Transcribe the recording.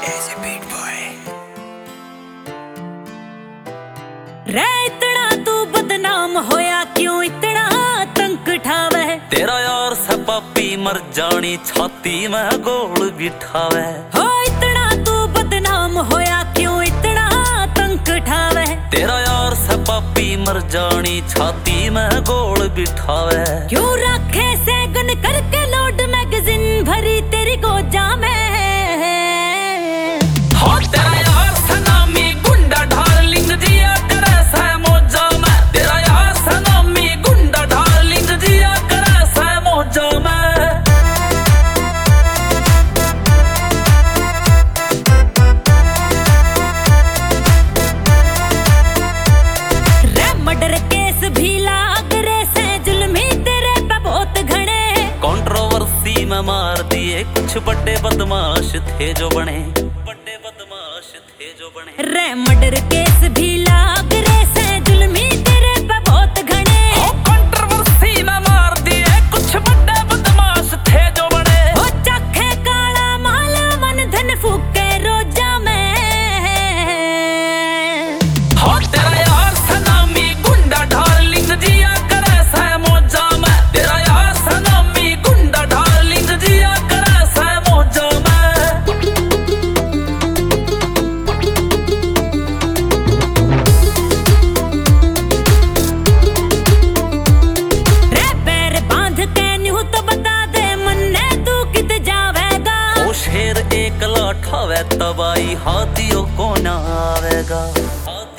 Easy beat boy। रे इतना तू बदनाम होया क्यों इतना तंक ठावे? तेरा यार से पापी मर जानी छाती में गोल बिठावे। हो इतना तू बदनाम होया क्यों इतना तंक ठावे? तेरा यार से पापी मर जानी छाती में गोल बिठावे। क्यों रखे सेगन करके लोड मैगजीन भरी तेरी गोजा में? हो तेरा यार सनामी गुंडा डार्लिंग जिया करे से मौजा में। तेरा यार सनामी गुंडा डार्लिंग जिया करे से मौजा में। रे मर्डर केस भी लाग रे से जुल्मी तेरे पे बहुत घने। कंट्रोवर्सी में मार दिए कुछ बड़े बदमाश थे जो बने। बड़े बदमाश थे जो बने। रे मर्डर केस भी लाग रे से जुल्मी तेरे पे बहुत घने। हो कंट्रोवर्सी में मार दिए कुछ बड़े बदमाश थे जो बने। हो चखे काला माल मन धन फूके रोजा में। हो तेरा यार सनामी गुंडा डार्लिंग जिया करे से मौजा में। तेरा यार सनामी गुंडा डार्लिंग जिया करे से मौजा में। रे पैर बांध के न्यू तो बता दे मन्ने तू कित जावेगा? ओ शेर एकला ठावे तबाई हाथियों को ना आवेगा।